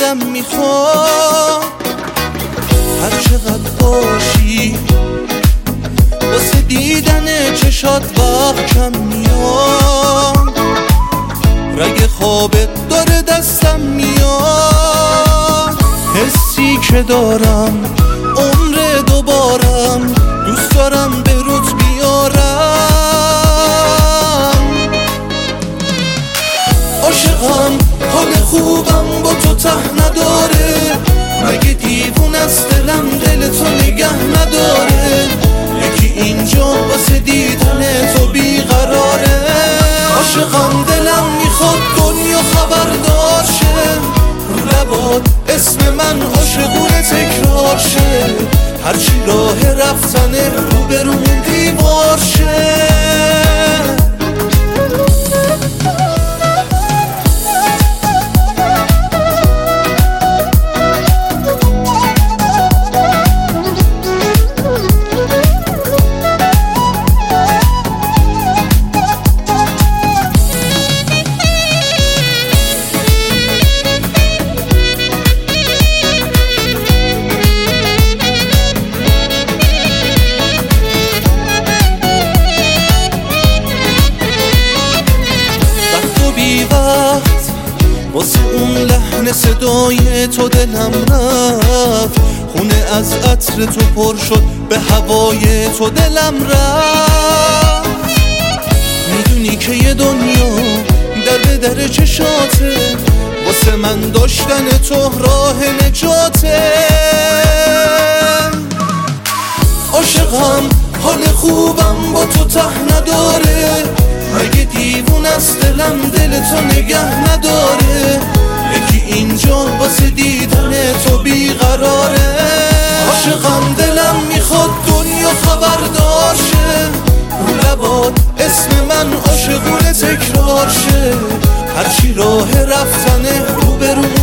دلم میخواد هر چقدر باشی واسه دیدن چشات وقت کم میاد، رگ خوابت داره دستم میاد، حسی که دارم عمر دوبارم دوست دارم به روت بیارم. عاشقم حال خوبم با تو ته نداره، مگه دیوون از دلم دل تو نگه نداره، یکی اینجا واسه دیدن تو بیقراره. عاشقم دلم میخواد دنیا خبردار شه، رو لبات اسم من عاشقونه تکرار شه، هرچی راه رفتنه رو برون دیوار شه. واسه اون لحن صدای تو دلم رفت، خونه از عطر تو پر شد به هوای تو دلم رفت. میدونی که یه دنیا در به در چشاته، واسه من داشتن تو راه نجاته. عاشقم حال خوبم با تو ته نداره، مگه دیوون از دلم دل تو نگه نداره، یکی اینجا واسه دیدن تو بیقراره. عاشقم دلم میخواد دنیا خبردار شه، رو لبات اسم من عاشقونه تکرار شه، هرچی راه رفتنه رو برون